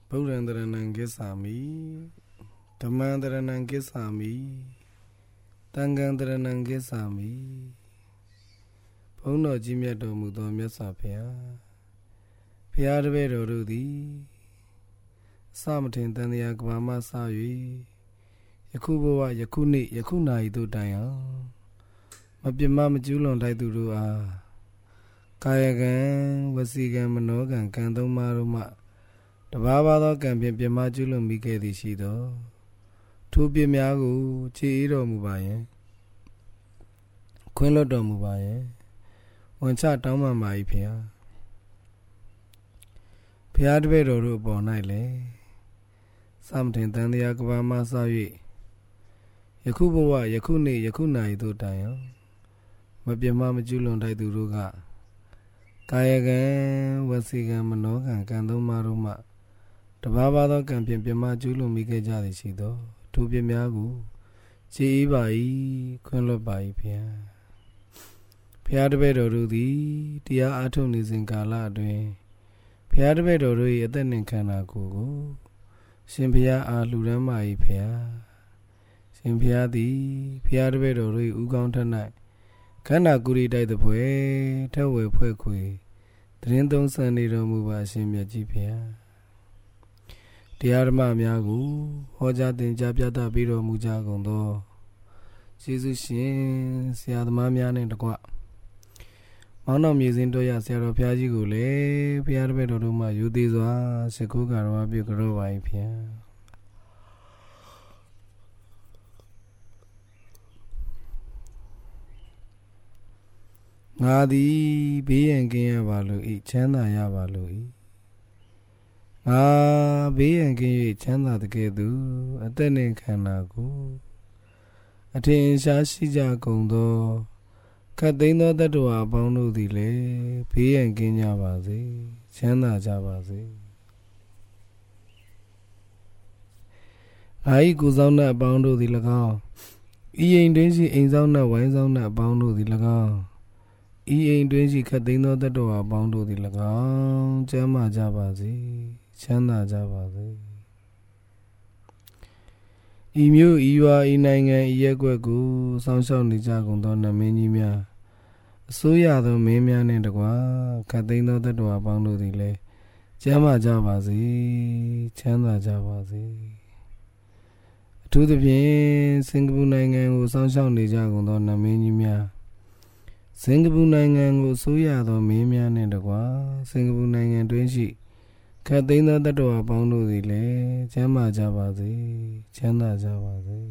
ဗုဒ္ဓံတရဏံကိစ္ဆာမိဓမ္မံတရဏံကိစ္ဆာမိသံဃံတရဏံကိစ္ဆာမိဘုန်းတော်ကြီးမြတ်တော်မူသောမြတ်စွာဘုရားဘုရားတပည့်တော်တို့သည်အစမထင်တန်တရားကဘာမှစ၍ယခုဘဝယခုနေ့ယခုနာရီတို့တိုင်အောင်မပြမမကျူးလွန်ထိုက်သူတို့အားကာယကံဝစီကံမနောကံကံသုံးပါးတို့မှတဘာဝသောကံဖြင့်ပြမကျူးလွန်မိခဲ့သည်ရှိသောထိုပြစ်များကိုခြေအေးတော်မူပါယင်ခွင့်လွှတ်တော်မူပါယင်ဝန်ချတောင်းပန်ပါ၏ဖျားဘုရားတပည့်တော်တို့အပေါ်၌လည်းစမထင်တန်တရားကဘာမှစ၍ယခုဘဝယခုနေ့ယခုနာရီတို့တိုင်အောင်မပြမမကျူးလွန်ထိုက်သူတို့ကကာယကံဝစီကံမနောကံကံသုံးပါးတို့မှတဘာဝသောကံဖြင့်ပြမကျူးလွန်မိခဲ့ကြသည်ရှိသောထိုပြစ်များကိုခြေအေးပါ၏ခွင့်လွှတ်ပါ၏ဖျားဘုရားတပည့်တော်တို့သည်တရားအားထုတ်နေစဉ်ကာလအတွင်းဘုရားတပည့်တော်တို့၏အသက်နှင့်ခန္ဓာကိုယ်ကိုရှင်ဘုရားအားလှူဒန်းပါ၏ဖျားရှင်ဘုရားသည်ဘုရားတပည့်တော်တို့၏ဥကောင်းထက်၌ခန္ဓာကိုယ်၏တိုက်သဖွယ်ထက်ဝယ်ဖွဲ့ခွေတရင်သုံးဆန်နေတော်မူပါရှင်မြတ်ကြီးဖျားတရားဓမ္မများကိုဟောကြားသင်ကြားပြသပေးတော်မူကြကုန်သောယေရှုရှင်ဆရာသမားများနှင့်တကွမောင်တော်မြေစင်းတော်ရဆရာတော်ဘုရားကြီးကိုလည်းဘုရားတပည့်တော်တို့မှယူသေးစွာရှိခိုးကာတော်ပြုကြတော်ပါ၏ဖျားငါသည်ဘေးရန်ကင်းရပါလို့ဤချမ်းသာရပါလို့ဤငါဘေးရန်ကင်း၍ချမ်းသာတဲ့ကဲ့သို့အသက်နှင့်ခန္ဓာကိုအထင်ရှားရှိကြကုန်သောခတ်သိမ်းသောတတ္တဝါအပေါင်းတို့သည်လည်းဘေးရန်ကင်းကြပါစေချမ်းသာကြပါစေငါ၏ကိုယ်ဆောင်တဲ့အပေါင်းတို့သည်၎င်းဤအိမ်တွင်ရှိအိမ်ဆောင်နှင့်ဝိုင်းဆောင်နှင့်အပေါင်းတို့သည်၎င်းဤအိမ်တွင်ရှိခတ်သိမ်းသောတတ္တဝါအပေါင်းတို့သည်၎င်းကျမ်းမာကြပါစေချမ်းသာကြပါစေဤမျိုးဤရွာဤနိုင်ငံဤရပ်ကွက်ကိုစောင့်ရှောက်နေကြကုန်သောနတ်မင်းကြီးများအစိုးရသောမင်းများနှင့်တကွာခတ်သိမ်းသောတတ္တဝါအပေါင်းတို့သည်လည်းကျမ်းမာကြပါစေချမ်းသာကြပါစေအထူးသဖြင့်စင်ကာပူနိုင်ငံကိုစောင့်ရှောက်နေကြကုန်သောနတ်မင်းကြီးများစင်ကာပူနိုင်ငံကိုအစိုးရသောမင်းများနှင့်တကွာစင်ကာပူနိုင်ငံတွင်ရှိခတ်သိမ်းသောတတ္တဝါပေါင်းတို့သည်လည်းချမ်းသာကြပါစေချမ်းသာကြပါစေ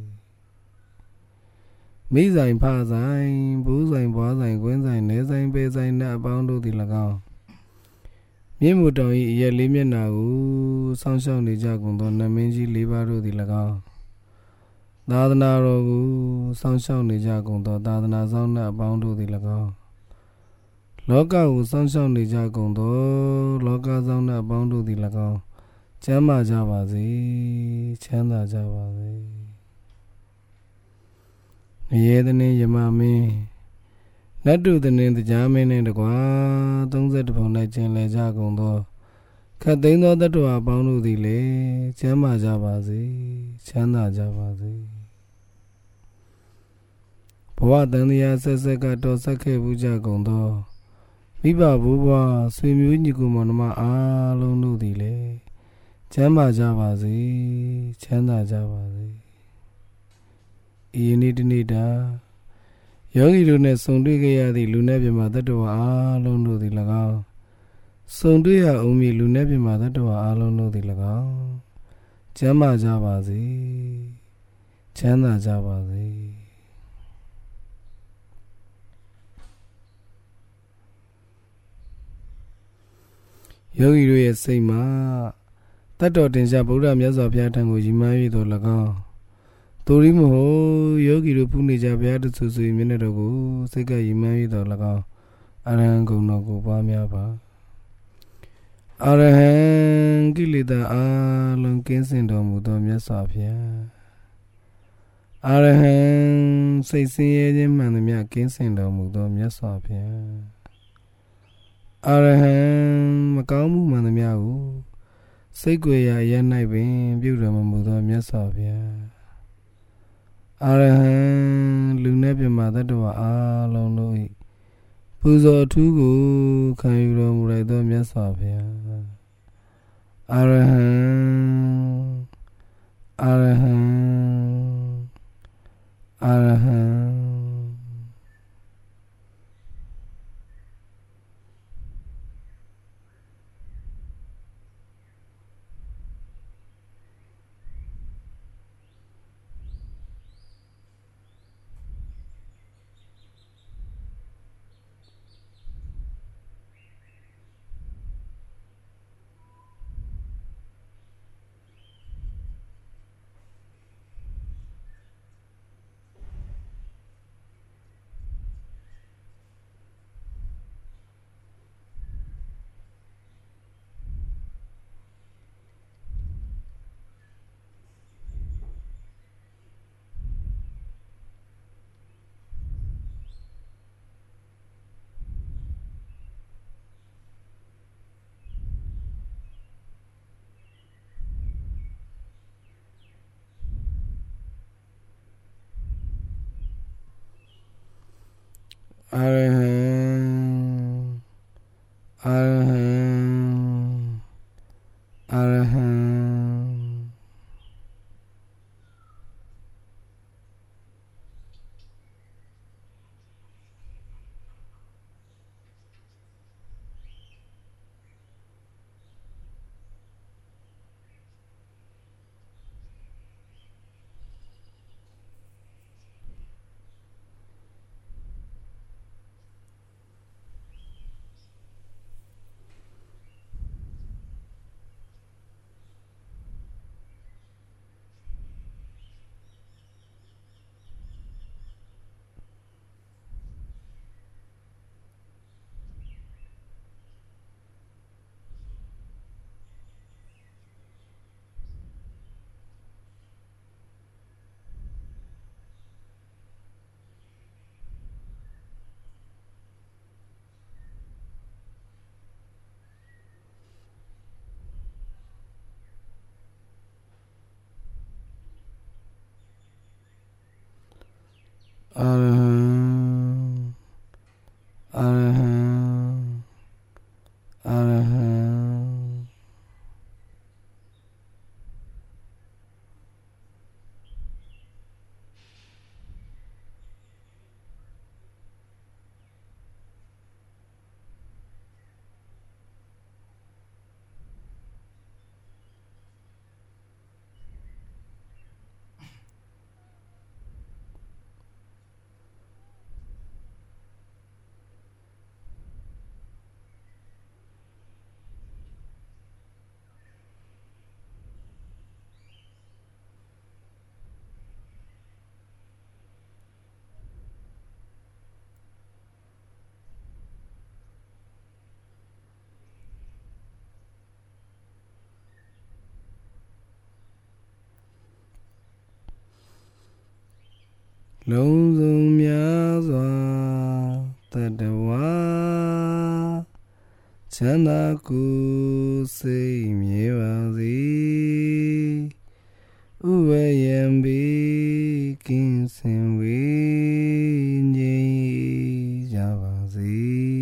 မိဆိုင်ဖဆိုင်ဘူးဆိုင်ဘွားဆိုင်ကွင်းဆိုင်နဲဆိုင်ပဲဆိုင်နတ်အပေါင်းတို့သည်၎င်းမြင့်မှုတောင်၏အရက်လေးမျက်နှာကိုစောင့်ရှောက်နေကြကုန်သောနတ်မင်းကြီးလေးပါးတို့သည်၎င်းသာသနာတော်ကိုစောင့်ရှောက်နေကြကုန်သောသာသနာဆောင်နှင့်အပေါင်းတို့သည်၎င်းလောကကိုစောင့်ရှောက်နေကြကုန်သောလောကဆောင်နှင့်အပေါင်းတို့သည်၎င်းကျမ်းမာကြပါစေချမ်းသာကြပါစေငရေသနှင့်ယမမင်းနတ်တုသနှင့်တရားမင်းနှင့်တကွာ32ပုံ၌ကျင်လည်ကြကုန်သောခတ်သိမ်းသောတတ္တဝါပေါင်းတို့သည်လည်းကျမ်းမာကြပါစေချမ်းသာကြပါစေဘဝတန်တရားဆက်ဆက်ကတော်ဆက်ခဲ့မှုကြကုန်သောမိဘဘိုးဘွားဆွေမျိုးညီကိုမောင်နှမအားလုံးတို့သည်လည်းချမ်းသာကြပါစေချမ်းသာကြပါစေဤနေ့တနေ့တာယောဂီတို့နှင့်ဆုံတွေ့ခဲ့ရသည့်လူနတ်ပြမတတ္တဝါအားလုံးတို့သည်၎င်းဆုံတွေ့ရအောင်မည်လူနတ်ပြမတတ္တဝါအားလုံးတို့သည်၎င်းချမ်းသာကြပါစေချမ်းသာကြပါစေယောဂီတို့ရဲ့စိတ်မှာတတ်တော်တင်ရှားဗုဒ္ဓမြတ်စွာဘုရားထံကိုရည်မှန်း၍တော်၎င်းသူရိမဟုတ်ယောဂီတို့ပြုနေကြဘုရားတဆူဆူမျက်နှာတော်ကိုစိတ်ကရည်မှန်း၍တော်၎င်းအရဟံဂုဏ်တော်ကိုပွားများပါအရဟံကိလေသာအလုံးကင်းစင်တော်မူသောမြတ်စွာဘုရားအရဟံစိတ်ဆင်းရဲခြင်းမှန်သမျှကင်းစင်တော်မူသောမြတ်စွာဘုရားအရဟံမကောင်းမှုမှန်သမျှကိုစိတ်ကိုယ်ရာရဲ၌ပင်ပြုတော်မမူသောမြတ်စွာဘုရားအာရဟံလူနဲ့ပြမတ္တဝါအားလုံးတို့၏ပူဇော်ထူးကိုခံယူတော်မူလိုက်သောမြတ်စွာဘုရားအာရဟံအာရဟံအာရဟံအာရဟံအာရဟံအာရဟံအာရဟံအာရဟံအာရဟံလုံးစုံများစွာတတဝါချမ်းသာကိုယ်စိတ်မြဲပါစေဥပယံဘိကင်းစင်ဝေငြိမ်းကြပါစေ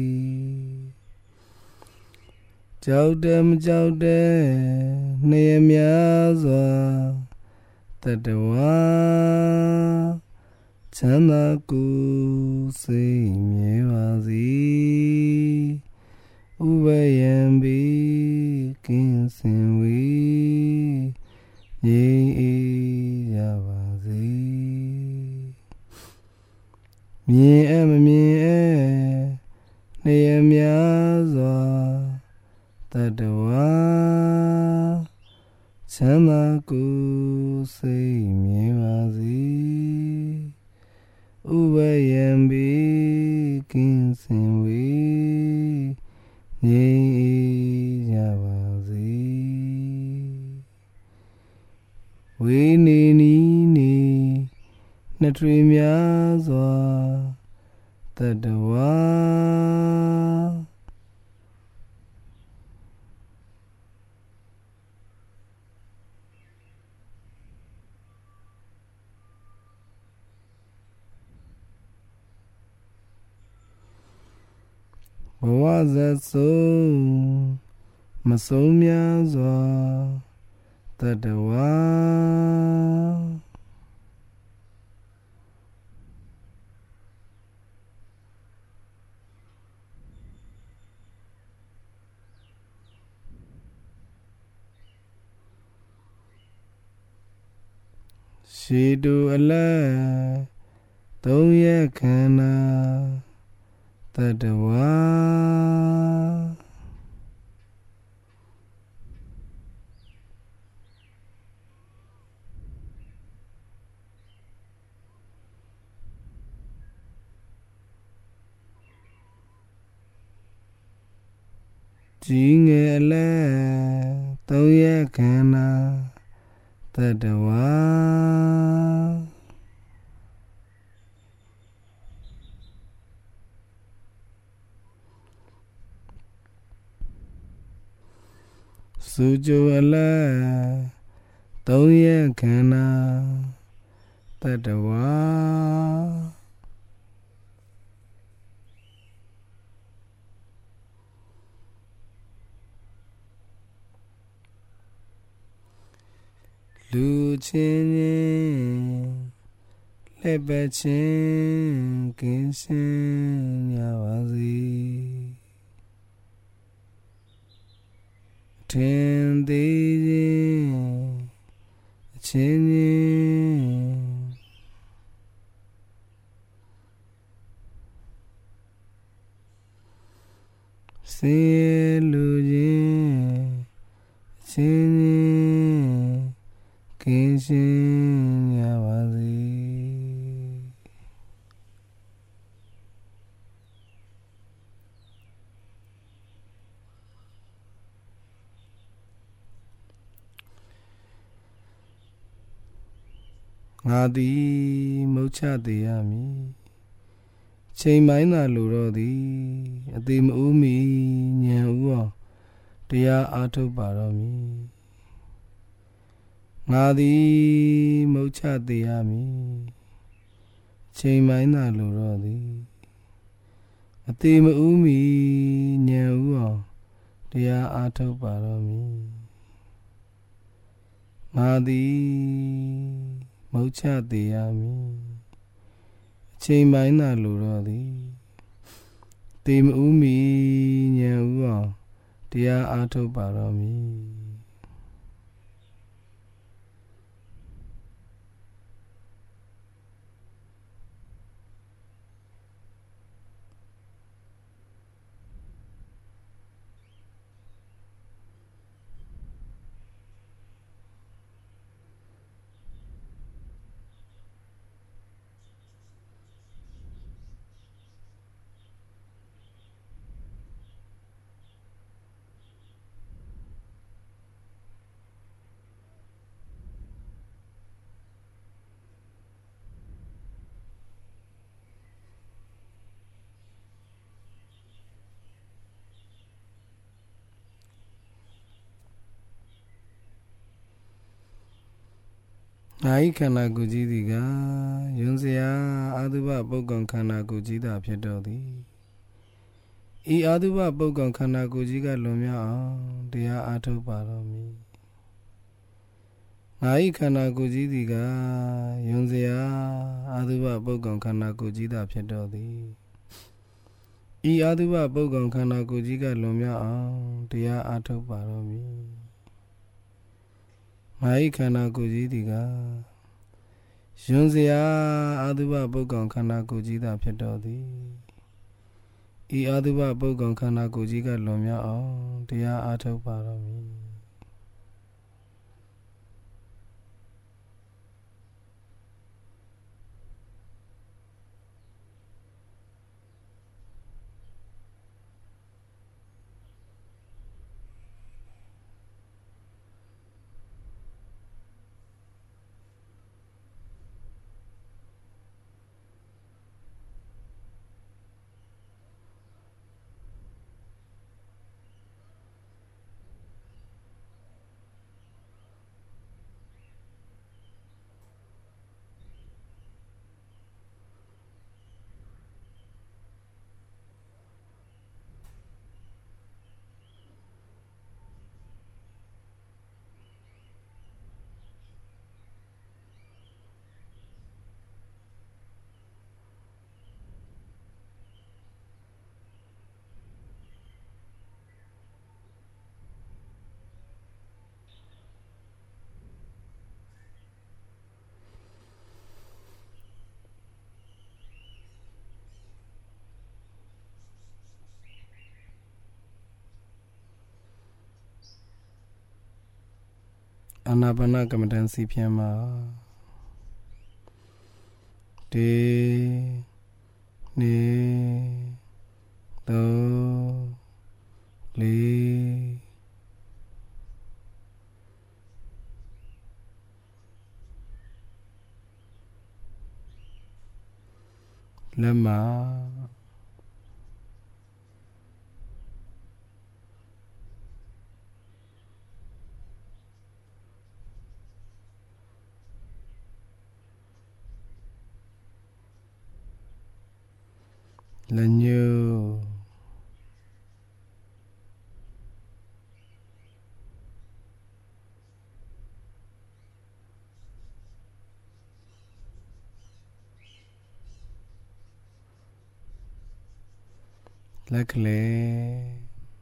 ကြောက်တယ်မကြောက်တယ်နေရများစွာတတဝါချမ်းသာကိုယ်စိတ်မြဲပါစေဥပယံဘိကင်းစင်ဝေငြိမ်းအေးကြပါစေမြင်မမြင်နေရများစွာတတဝါချမ်းသာကိုယ်စိတ်မြဲပါစေဥပယံဘိကင်းစင်ဝေငြိမ်းအေးကြပါစေဝေနေနီးနေနှစ်ထွေများစွာတတဝါဘဝဇက်ဆုံးမဆုံးများစွာတတဝါရှိတူအလက်သုံးရက်ခန္ဓာတတဝါကြီးငယ်အလက်သုံးရက်ခန္ဓာတတဝါစုကြိုအလက်သုံးရက်ခန္ဓာတတဝါလူချင်းချင်းလက်ပတ်ချင်းကင်းစင်ကြပါစေထင်သေးခြင်းအချင်းချင်းစင်ရလူချင်းအချင်းချင်းကင်းစင်ကြပါစေငါသည်မုတ်ချသေးရမည်ချိန်ပိုင်းသာလိုတော့သည်အသေးမဦးမီညံဥအောင်တရားအားထုတ်ပါတော့မည်ငါသည်မုတ်ချသေးရမည်ချိန်ပိုင်းသာလိုတော့သည်အသေးမဦးမီညံဥအောင်တရားအားထုတ်ပါတော့မည်ငါသည်မုတ်ချသေးရမည်အချိန်ပိုင်းသာလိုတော့သည်သေမဦးမီညံဥအောင်တရားအားထုတ်ပါတော့မည်ငါ၏ခန္ဓာကိုယ်ကြီးသည်ကယွန်းစရာအာသုဘပုဂ္ဂံခန္ဓာကိုယ်ကြီးသာဖြစ်တော်သည်ဤအာသုဘပုဂ္ဂံခန္ဓာကိုယ်ကြီးကလွန်မြောက်အောင်တရားအားထုတ်ပါတော်မူငါ၏ခန္ဓာကိုယ်ကြီးသည်ကယွန်းစရာအာသုဘပုဂ္ဂံခန္ဓာကိုယ်ကြီးသာဖြစ်တော်သည်ဤအာသုဘပုဂ္ဂံခန္ဓာကိုယ်ကြီးကလွန်မြောက်အောင်တရားအားထုတ်ပါတော်မူငါ၏ခန္ဓာကိုယ်ကြီးသည်ကယွန်းစရာအာသုဘပုဂ္ဂံခန္ဓာကိုယ်ကြီးသာဖြစ်တော်သည်ဤအာသုဘပုဂ္ဂံခန္ဓာကိုယ်ကြီးကလွန်မြောက်အောင်တရားအားထုတ်ပါတော်မူ Anapana Kamatansi Piama De Ne Do Le Lama Lanyu Luckily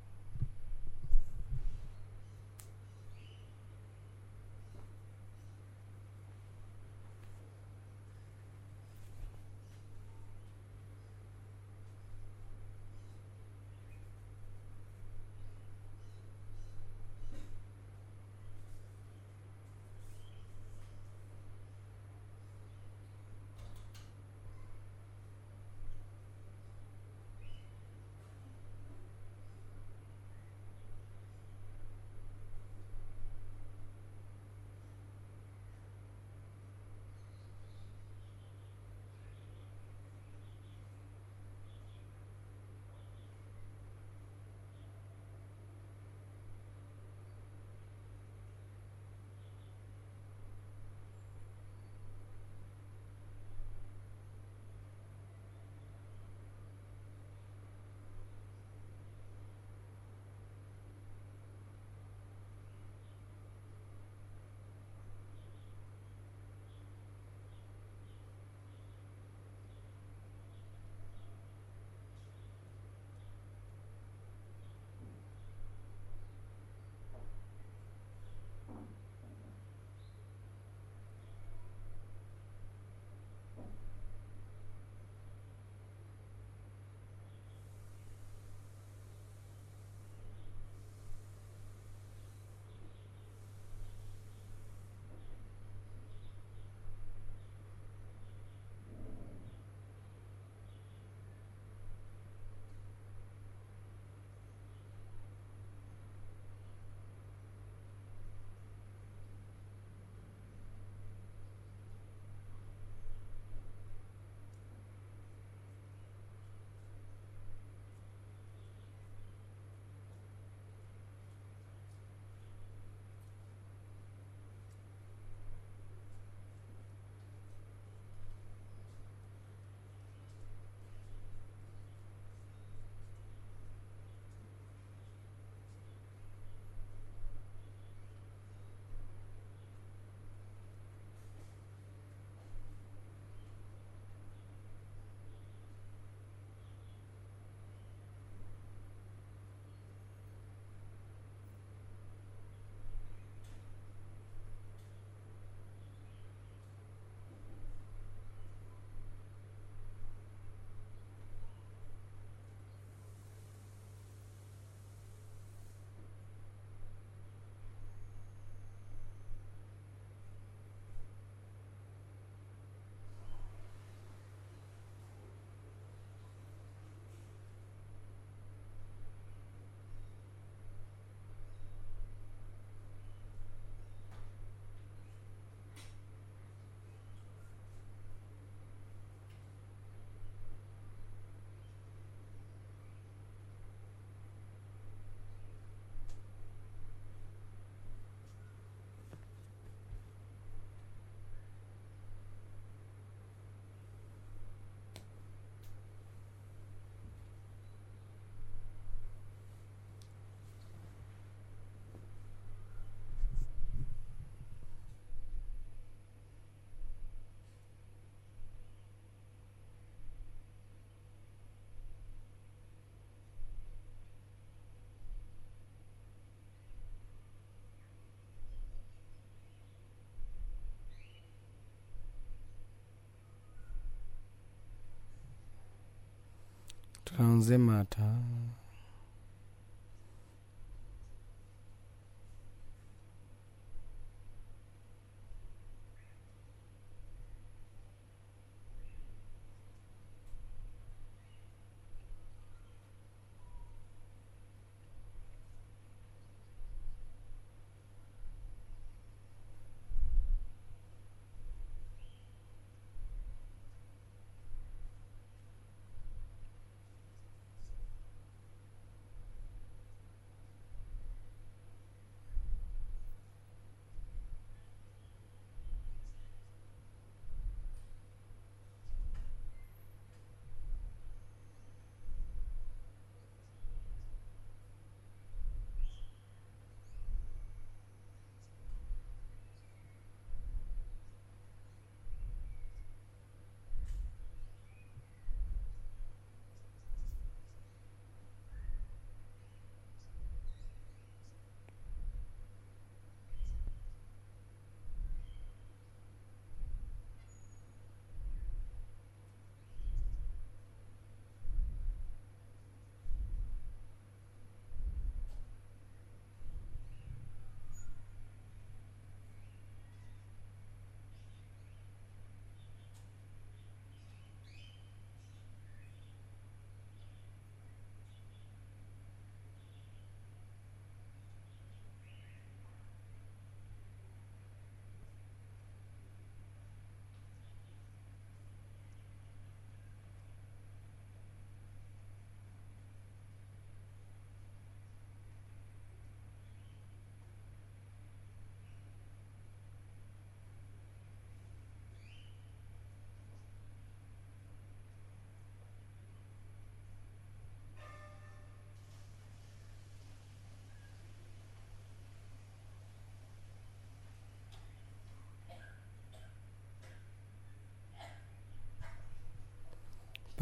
Transimata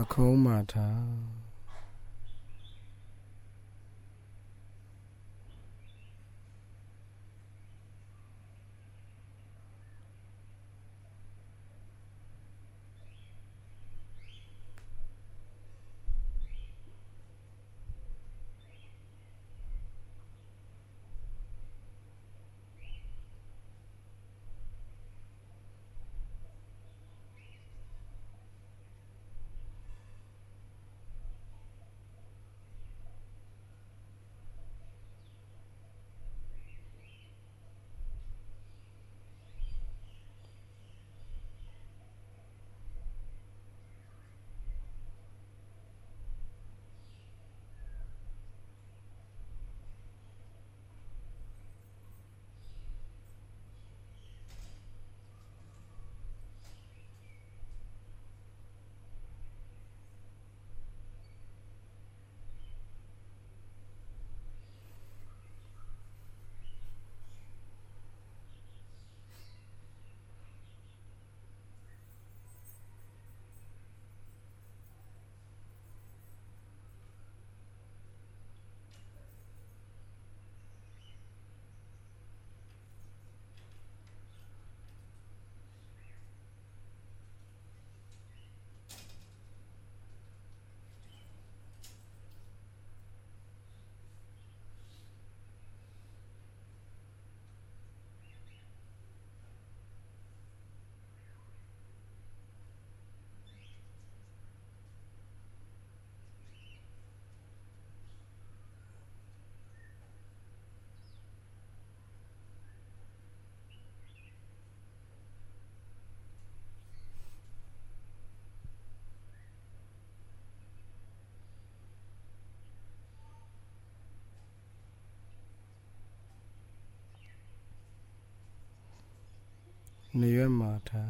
Macomb Mata. Near Mata.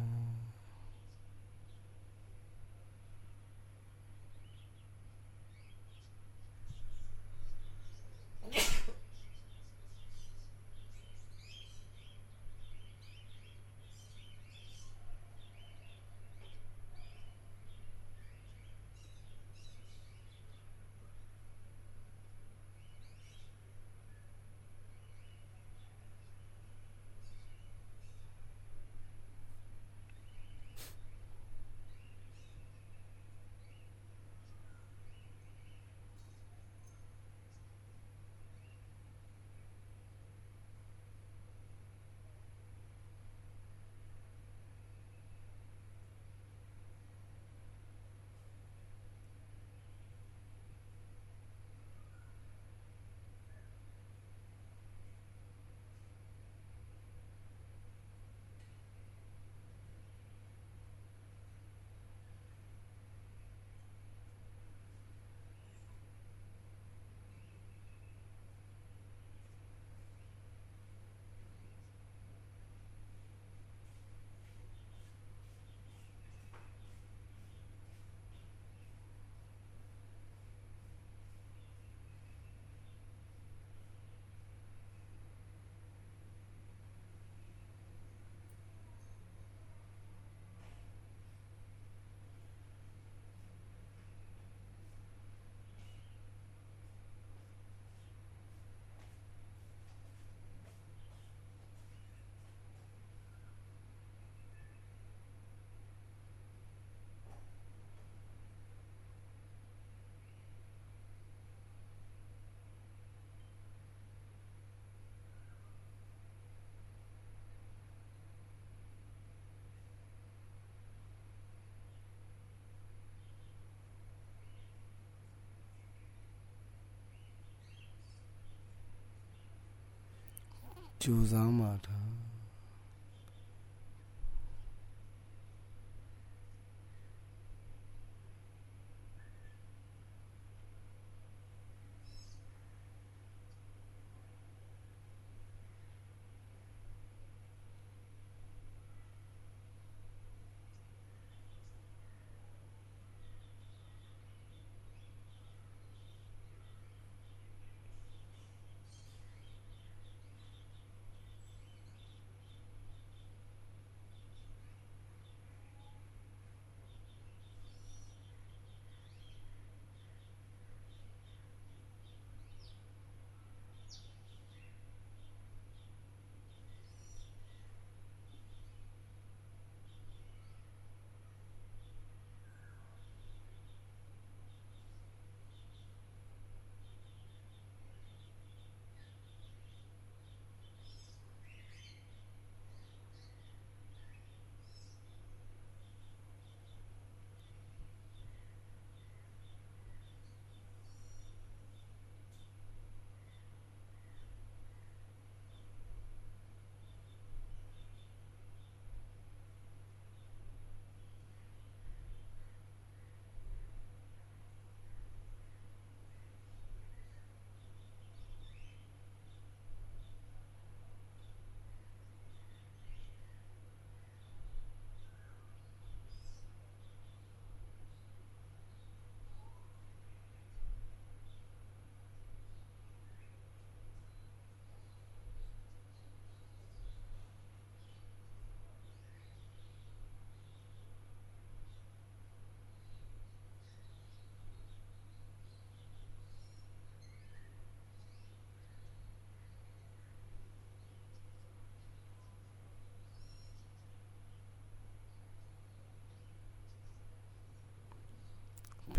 Juzang Mata.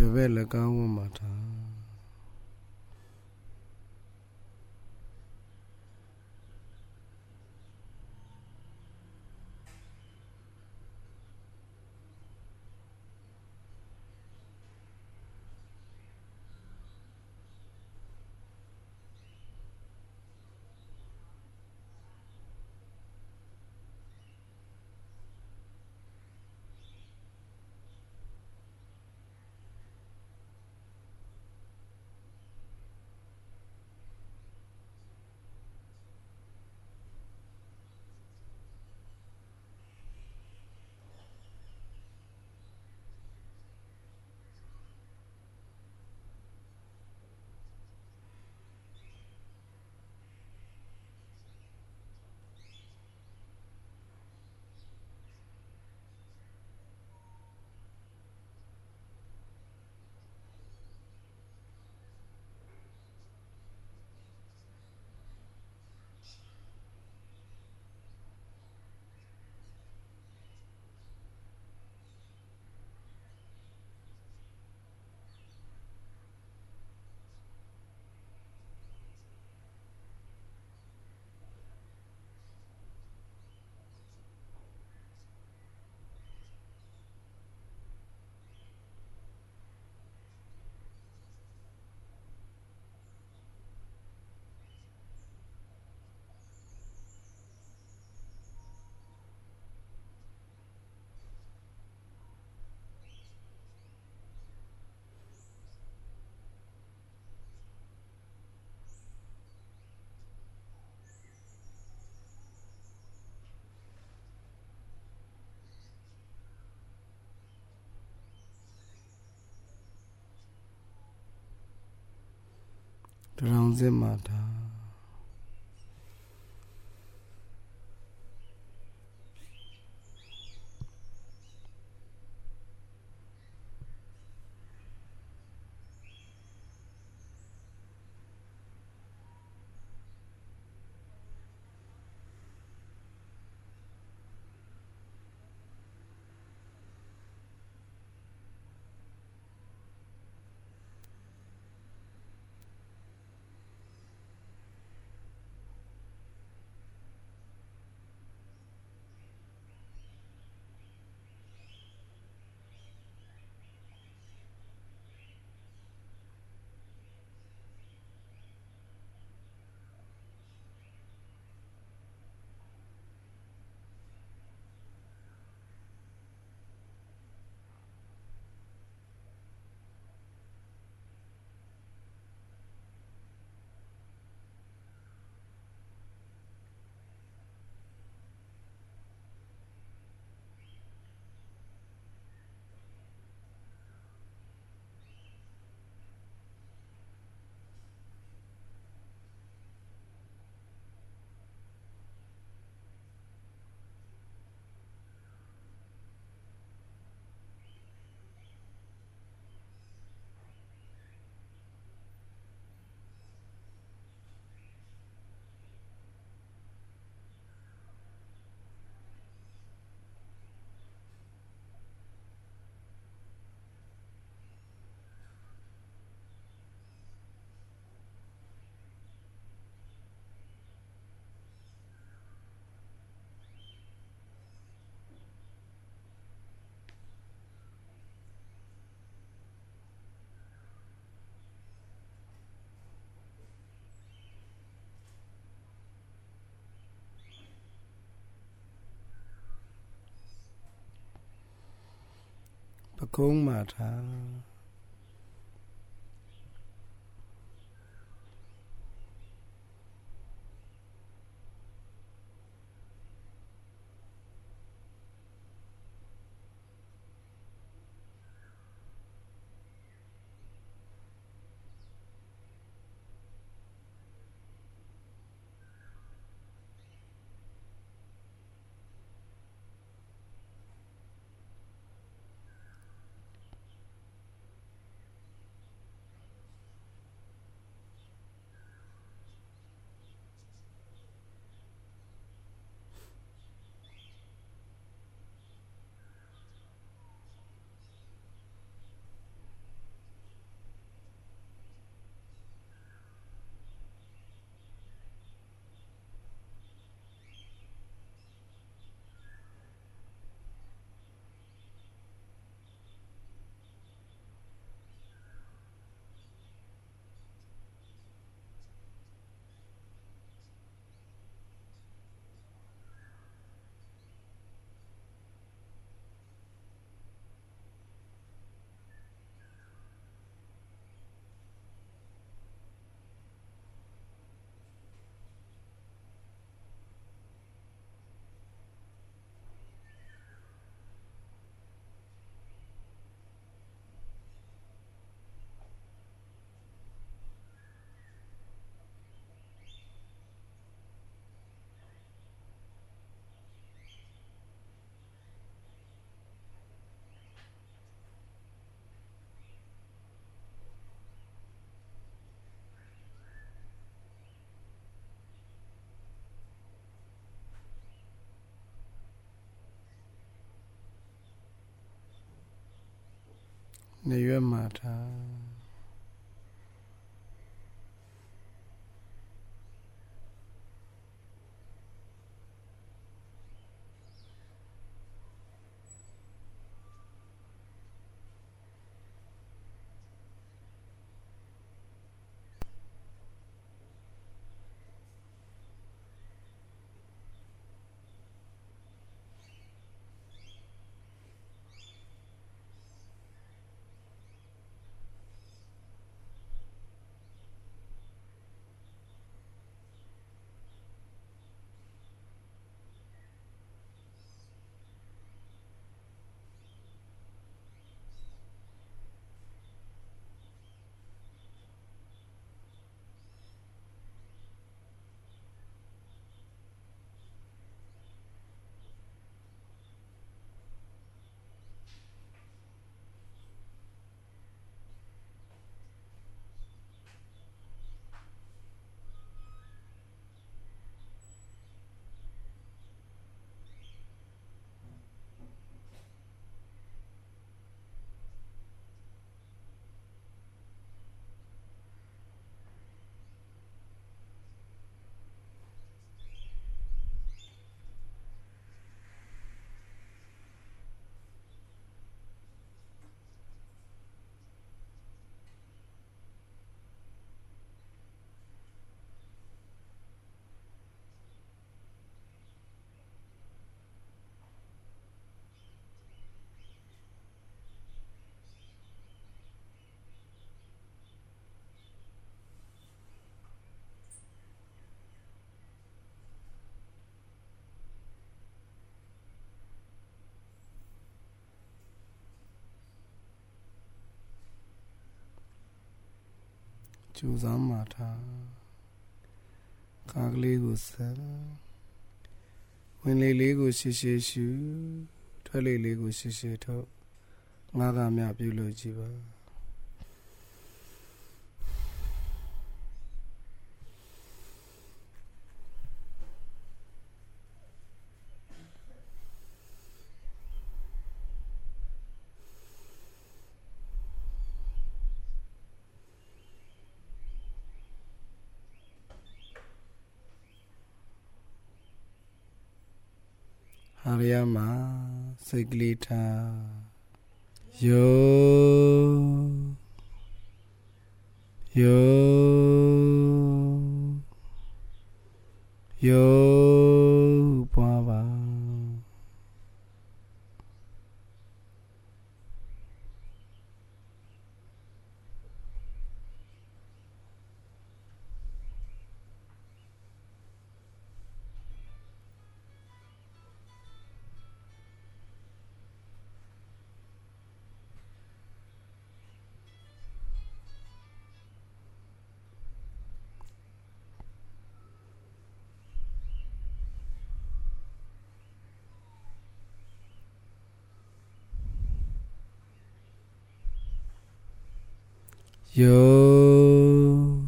ပဲလက်ကောင်းဝတ်မှာထားတောင်စစ်မှာထားပကုံးမှာထား Neyamata. Chuzamata. Kagligo cell. When Lego shishu, Tali Lego shisheto. Naga map eulogiba. Haryama Siglita Yo Baba Yo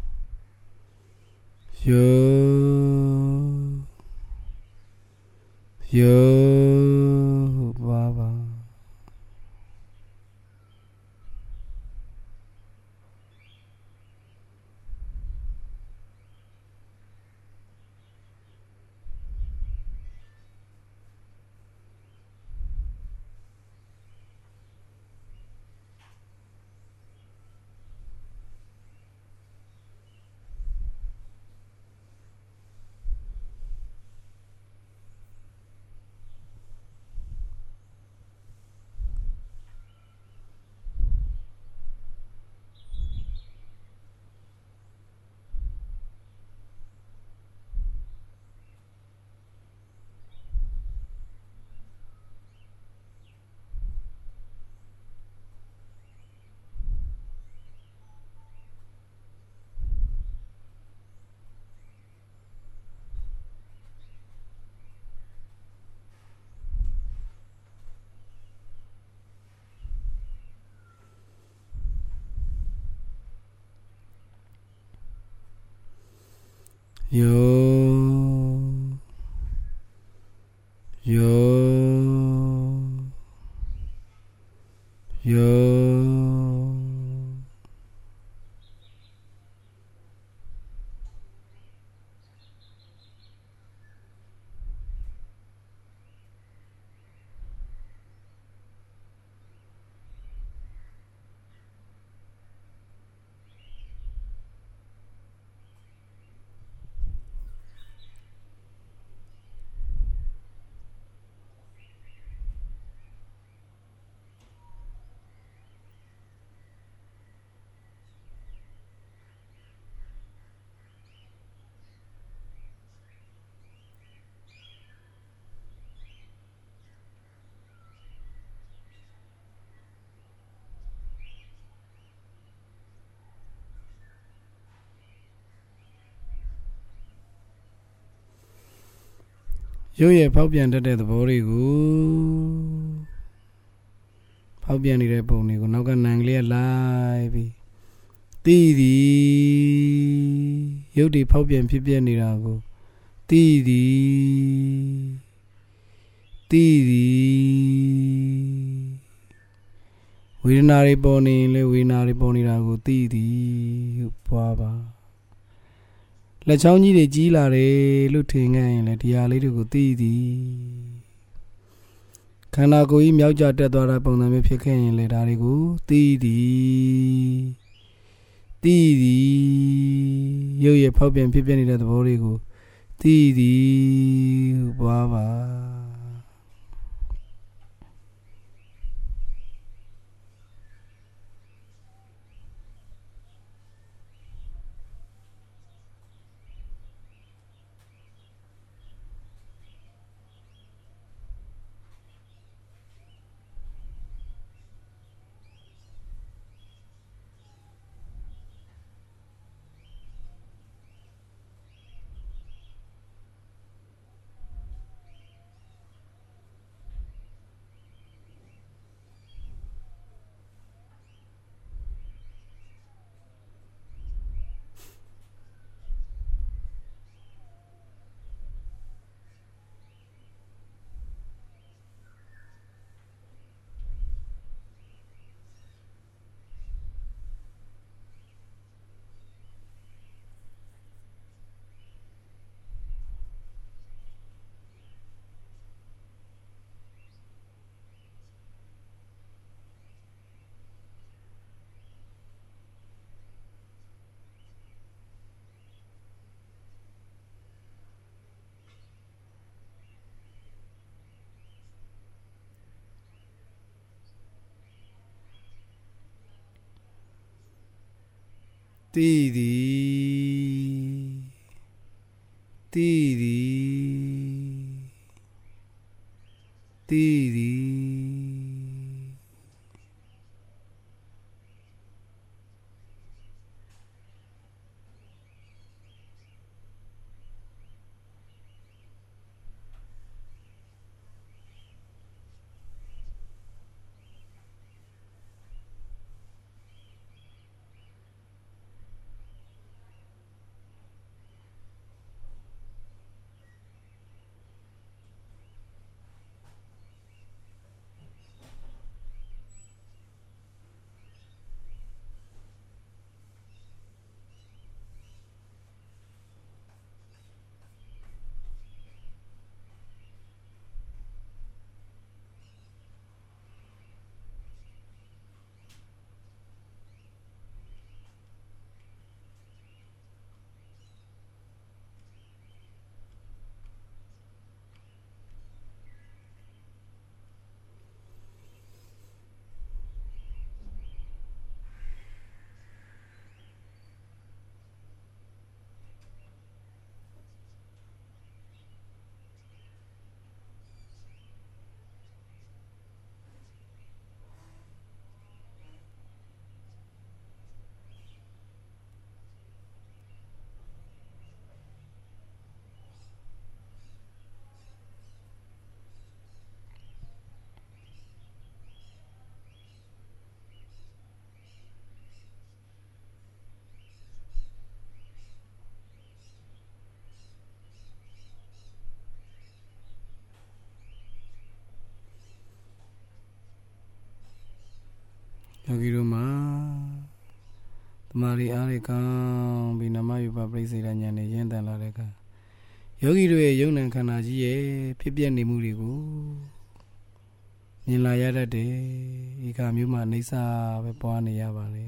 Baba Yo ရုပ်ရဲ့ဖောက်ပြန်တတ်တဲ့သဘောတွေကိုဖောက်ပြန်နေတဲ့ပုံတွေကိုနောက်ကနံကလေးလိုက်ပြီးသိသည်ရုပ်တွေဖောက်ပြန်ဖြစ်ပြနေတာကိုသိသည်ဝေဒနာတွေပေါ်နေလေဝေဒနာတွေပေါ်နေတာကိုသိသည်ပွားပါလက်ချောင်းကြီးတွေကြီးလာတယ်လို့ထင်ခဲ့ရင်လည်းဒီဟာလေးတွေကိုသိသည်ခန္ဓာကိုယ်ကြီးမြောက်ကျတက်သွားတဲ့ပုံစံမျိုးဖြစ်ခဲ့ရင်လည်းဒါတွေကိုသိသည်ရုပ်ရဖောက်ပြန်ဖြစ်ပြနေတဲ့သဘောတွေကိုသိသည်ပွားပါသိသည်ယောဂီတို့မှာတမာရီအားရကောင်းပြီးနမယူပါပြိစိတ်ဉာဏ်နဲ့ရင်းတန်လာတဲ့အခါယောဂီတို့ရဲ့ယုံနံခန္ဓာကြီးရဲ့ဖြစ်ပြနေမှုတွေကိုမြင်လာရတတ်တယ်ဒီကမျိုးမှာအိဋ္ဌာပဲပွားနေရပါလေ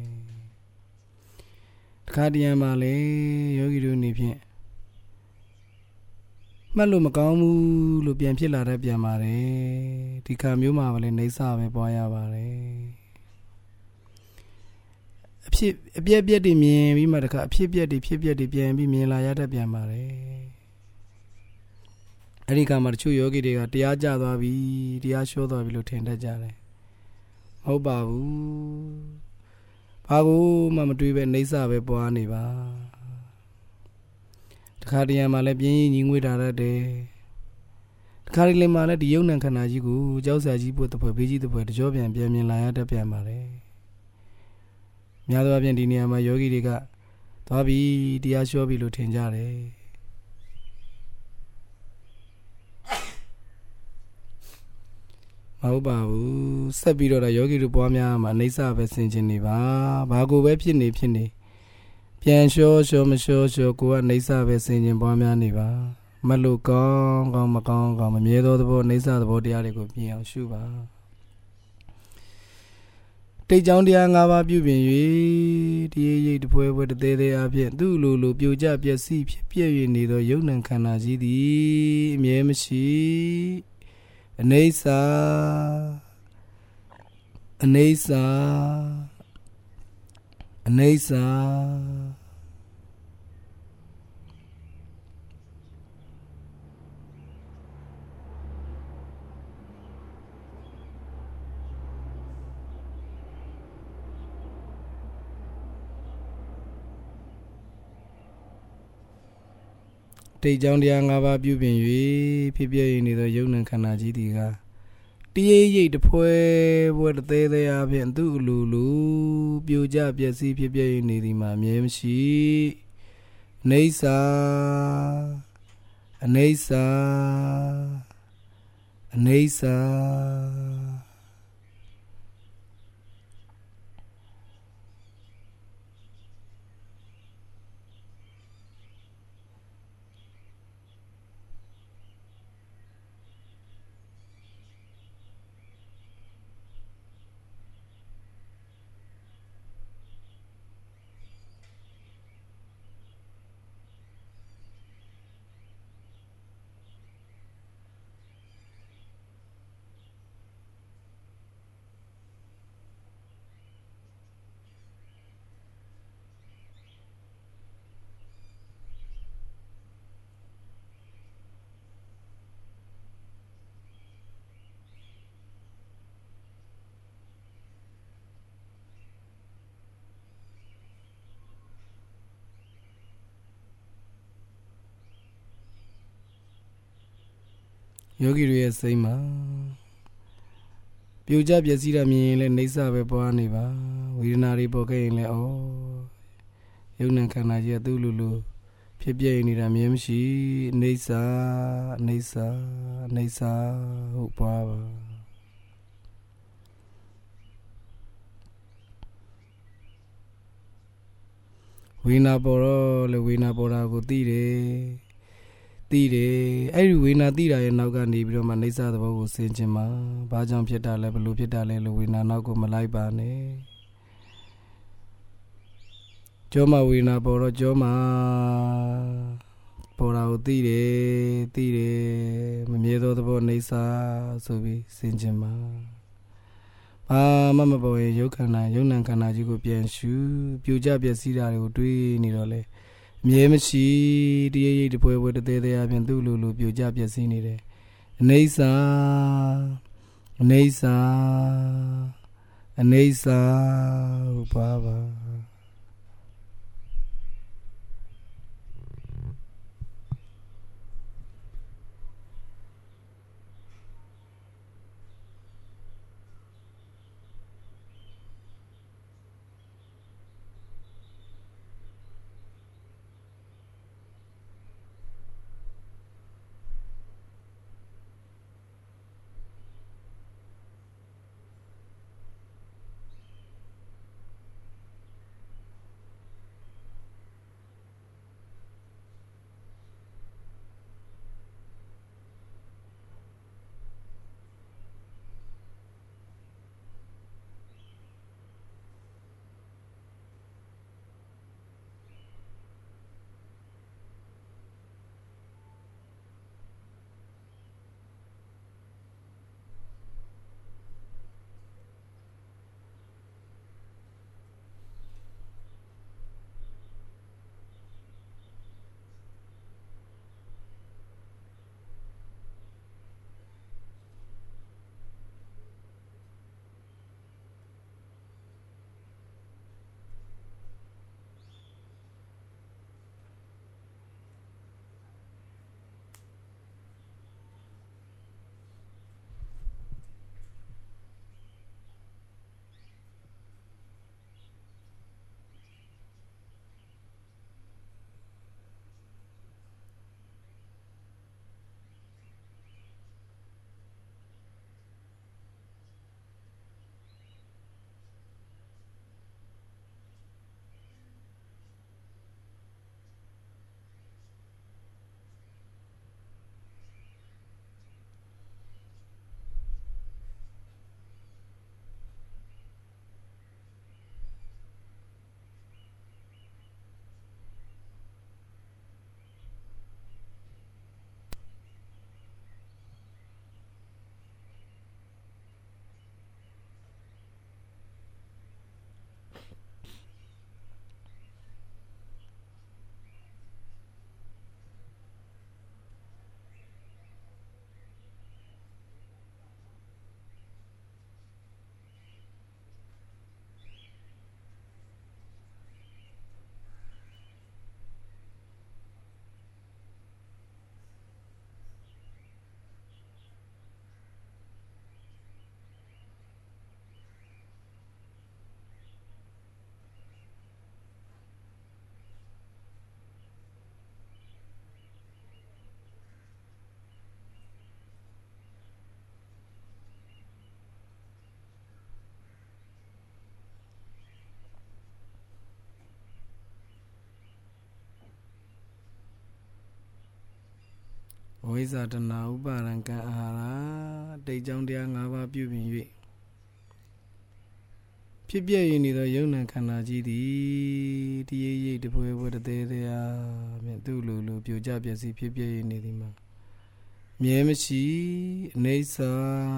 တခါတည်းမှာလေယောဂီတို့နေဖြင့်မှတ်လို့မကောင်းဘူးလို့ပြန်ဖြစ်လာတတ်ပြန်ပါတယ်ဒီကမျိုးမှာလည်းအိဋ္ဌာပဲပွားရပါတယ်အပြက်ပြက်တွေမြင်ပြီးမှတခါအဖြစ်ပြက်တွေပြန်ပြီးမြင်လာရတတ်ပြန်ပါတယ်အဲ့ဒီကမှတချို့ယောဂီတွေကတရားကျသွားပြီတရားရှောသွားပြီလို့ထင်တတ်ကြတယ်မဟုတ်ပါဘူးဘာကိုမှမတွေးပဲအိဋ္ဌာပဲပွားနေပါတခါတရံမှာလည်းပြင်းရင်ညီငွေတာတတ်တယ် Carly Mallet, the young and Kanajigo, Joseph Jibu, the Pabiji, the Jovian, Biamin Layata Piamare. Miado Abiandinia, my yogi diga, Tabi, the Ashobi Lutinjare. Maubabu, Sabiro, the yogi to Pomia, Manisa, Vessinjiniva, Bago Webini Pini. Pian show, go and Nisa Vessin Pomia Niva. Malukong, Makong, Miedo, the board, Nisa, the body, Pian Shuba. Take down the Angava Bubin, the poet where they are yet, do Lulu, Buja, Piasi, Pia, neither young and Kanaji, the Miemishi, Anesa. Take down the Angava Bubin, Pipia, neither young and Kanaji, the the poet what they are being do Lulu, Buja, Piasi, Pipia, Nidima, Miemshi, Nesa. Yogi Sema Puja Piazira mean Nisa Vepaniva, we not boke in oh, Yunan Kanaja Dulu, Pipia in Miemshi, Nisa, Upava. Wina Bora go Tire, every winner Tira and Nagani, Manisa, the Bogo Sinjima, Bajam Pieta level, Pieta Lewina, Nago Malaibane. Joma Wina Bora Joma Bora Tire, Miedo the Bonesa, Sobi, Sinjima. Ah, Mamma Boy, Yokana, Yunan Kanajigo Pian Shu, Puja Piasida, Udui, Nidole. Miemishi, the poet where they have been do Lulu, Puja Piasini. Nesa, Upava. ဝိဇ္ဇာတဏဥပါဒံကံအာဟာရတိတ်ကြောင့်တရား၅ပါးပြုပြင်၍ဖြစ်ပြရနေသောယုံနာခန္ဓာကြီးသည်တရေရိတ်တပွဲပွဲတသေးတရားဖြင့်သူ့လိုပြိုကျပျက်စီးဖြစ်ပြရနေသည်မှာမြဲမရှိအနေစာ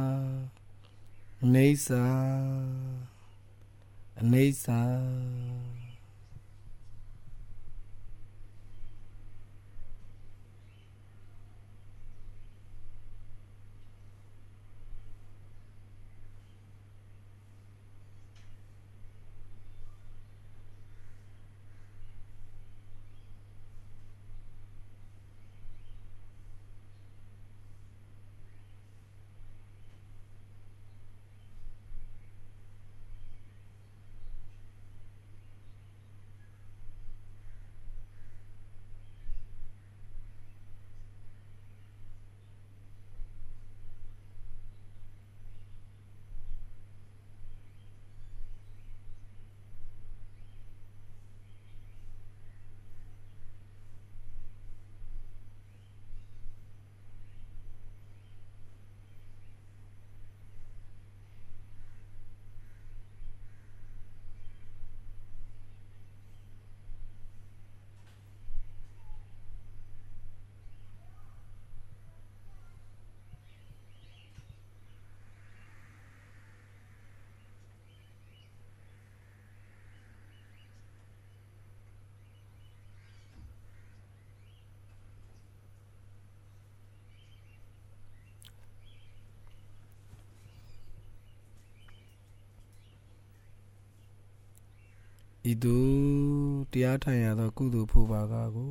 ဤသို့တရားထိုင်ရသောကုသိုလ်ဖို့ပါကကို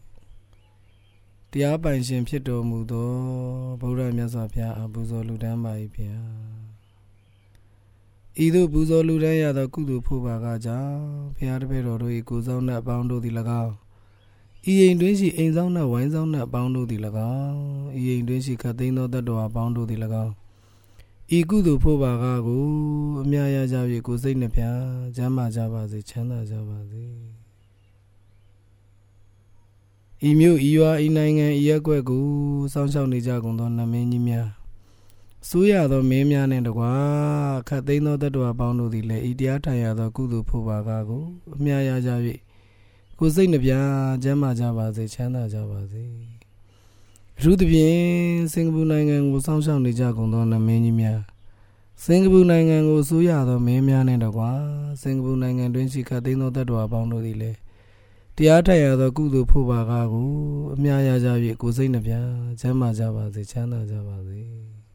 တရားပိုင်ရှင်ဖြစ်တော်မူသောဗုဒ္ဓမြတ်စွာဘုရားအပူဇော်လူတန်းပါ၏ဗျာဤသို့ပူဇော်လူတန်းရသောကုသိုလ်ဖို့ပါကကြောင့်ဘုရားတပည့်တော်တို့၏ကိုယ်ဆောင်နှင့်အပေါင်းတို့သည်၎င်းဤအိမ်တွင်ရှိအိမ်ဆောင်နှင့်ဝိုင်းဆောင်နှင့်အပေါင်းတို့သည်၎င်းဤအိမ်တွင်ရှိခတ်သိမ်းသောတတ္တဝါအပေါင်းတို့သည်၎င်းဤကုသိုလ်ဖို့ပါကကိုအမြတ်ရကြ၍ကိုယ်စိတ်နှပြချမ်းသာကြပါစေချမ်းသာကြပါစေဤမြို့ဤရွာဤနိုင်ငံဤရပ်ကွက်ကိုစောင့်ရှောက်နေကြကုန်သောနတ်မင်းကြီးများစိုးရသောမင်းများနှင့်တကွာခတ်သိမ်းသောတတ္တဝါပေါင်းတို့သည်လည်းဤတရားထိုင်ရသောကုသိုလ်ဖို့ပါကကိုအမြတ်ရကြ၍ကိုယ်စိတ်နှပြချမ်းသာကြပါစေချမ်းသာကြပါစေအထူးသဖြင့်စင်ကာပူနိုင်ငံကိုစောင့်ရှောက်နေကြကုန်သောနတ်မင်းကြီးများစင်ကာပူနိုင်ငံကိုစိုးရသောမင်းများနှင့်တကွာစင်ကာပူနိုင်ငံတွင်ရှိခတ်သိမ်းသောတတ္တဝါပေါင်းတို့သည်လည်းတရားထိုင်ရသောကုသိုလ်ဖို့ပါကကိုအမြတ်ရကြ၍ကိုယ်စိတ်နှပြချမ်းသာကြပါစေချမ်းသာကြပါစေ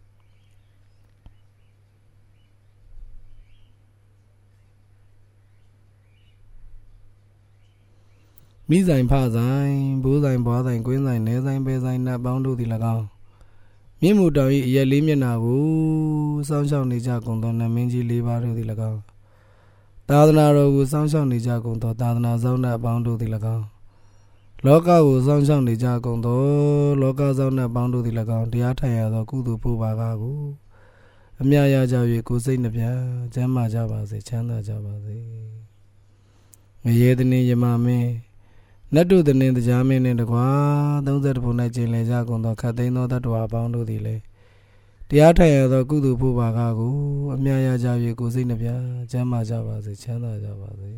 မိဆိုင်ဖဆိုင်ဘိုးဆိုင်ဘွားဆိုင်ကွင်းဆိုင်နဲဆိုင်ပဲဆိုင်နတ်ပေါင်းတို့သည်၎င်းမြင့်မှုတောင်၏အရက်လေးမျက်နှာကိုစောင့်ရှောက်နေကြကုန်သောနတ်မင်းကြီး၄ပါးတို့သည်၎င်းသာသနာတော်ကိုစောင့်ရှောက်နေကြကုန်သောသာသနာဆောင်နတ်ပေါင်းတို့သည်၎င်းလောကကိုစောင့်ရှောက်နေကြကုန်သောလောကဆောင်နတ်ပေါင်းတို့သည်၎င်းတရားထိုင်ရသောကုသိုလ်ဖို့ပါကကိုအမြတ်ရကြ၍ကိုယ်စိတ်နှပြချမ်းသာကြပါစေချမ်းသာကြပါစေငရေတနေယမမင်းနတ်တို့တနင်တရားမင်းနှင့်တကွာ30ပုံ၌ကျင်လည်ကြကုန်သောခတ်သိမ်းသောတတ္တဝါပေါင်းတို့သည်လည်းတရားထိုင်ရသောကုသိုလ်ဖို့ပါကကိုအမြတ်ရကြ၍ကိုယ်စိတ်နှပြချမ်းသာကြပါစေချမ်းသာကြပါစေ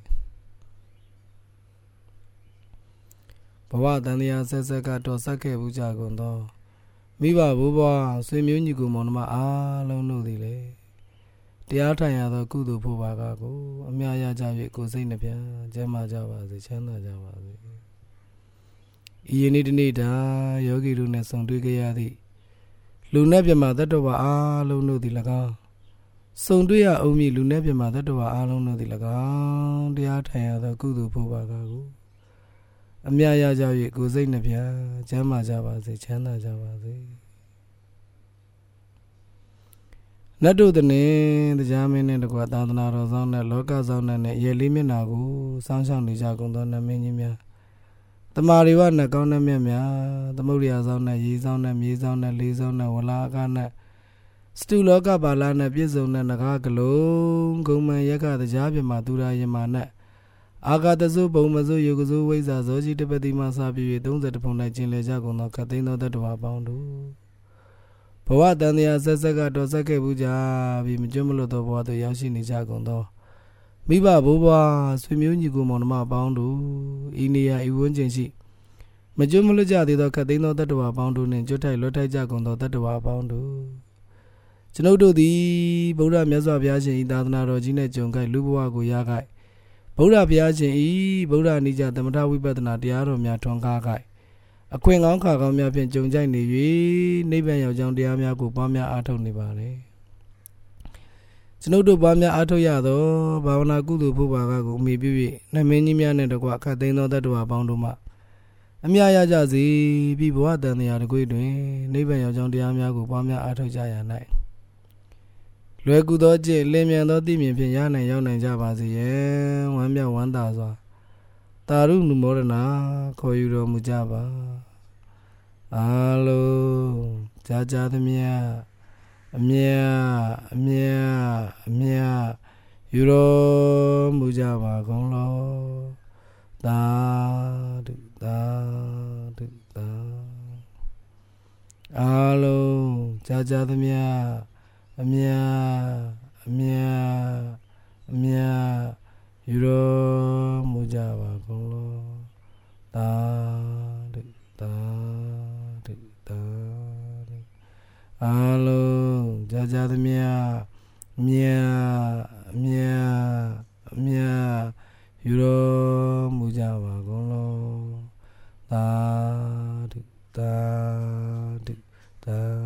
ဘဝတန်တရားဆက်ဆက်ကတော်ဆက်ခဲ့ဘူးကြကုန်သောမိဘဘိုးဘွားဆွေမျိုးညီကိုမောင်နှမအားလုံးတို့သည်လည်းတရားထိုင်ရသောကုသိုလ်ဖို့ပါကကိုအမြတ်ရကြ၍ကိုယ်စိတ်နှပြချမ်းသာကြပါစေချမ်းသာကြပါစေဤယနေ့တနေ့တာယောဂီတို့နှင့်ဆုံတွေ့ကြရသည့်လူနဲ့ပြမတတ္တဝါအားလုံးတို့သည်၎င်းဆုံတွေ့ရအောင်မည်လူနဲ့ပြမတတ္တဝါအားလုံးတို့သည်၎င်းတရားထိုင်ရသောကုသိုလ်ဖို့ပါကကိုအမြတ်ရကြ၍ကိုယ်စိတ်နှပြချမ်းသာကြပါစေချမ်းသာကြပါစေနတ်တို့တနေတရားမင်းနှင့်တကွာသာသနာတော်ဆောင်နဲ့လောကဆောင်နဲ့ရေလေးမျက်နှာကိုစောင့်ရှောက်နေကြကုန်သောနတ်မင်းကြီးများတမာရီဝနတ်ကောင်းနှမြတ်များသမုဒ္ဒရာဆောင်နဲ့ရေဆောင်နဲ့မြေဆောင်နဲ့လေးဆောင်နဲ့ဝလာကနဲ့စတုလောကပါဠနဲ့ပြည့်စုံတဲ့နဂါကလုံးဂုံမန်ရက်ကတရားပြမှာသူရာယမနဲ့ Agatazo, Bomazo, Yogozo, Waza, Zoji, the Bedima Sabi, don't that upon like Jin Lejagon, Catino, that were bound to. But then the Asaga, Dosaka Buja, Bimjumulo, the water Yashini Jagondo. Biba Boba, Swimugo Monma bound, India, Iwunji. Majumulaja, the Catino, that were bound to, and Jota Lota Jagondo, that were bound to. Chinodo the Buddha Miaza Viaji, Dana Rogina Jonga, Lubua Guyagai. Buddha Viaji, Buddha Nija, the Matawi Badana, the Aromia Tonga. A queen uncle of Mia Jonjani, Nibia John Diamiago, Bamia Ato Nibale. Chinodo Bamia Ato Yado, Bavana Gudu Pubago, maybe, Naminian and the Guaca, they know that were bounduma. Amia Jazi, people what than the other good doing, Nibia John Diamiago, Bamia Ato Jaya night. Regudoji, Lemia, no Dimi, Piana, Yon and Javazi, one mea 1000. Taru Morana, Koyuro Mujaba. Hello, Jaja the Mia, Euro Mujaba, Golo. Da. Hello, Jaja the Mia, Euro Mujaba, Golo. Hello, Jaja the Mia, Euro Mujaba, Golo. Da.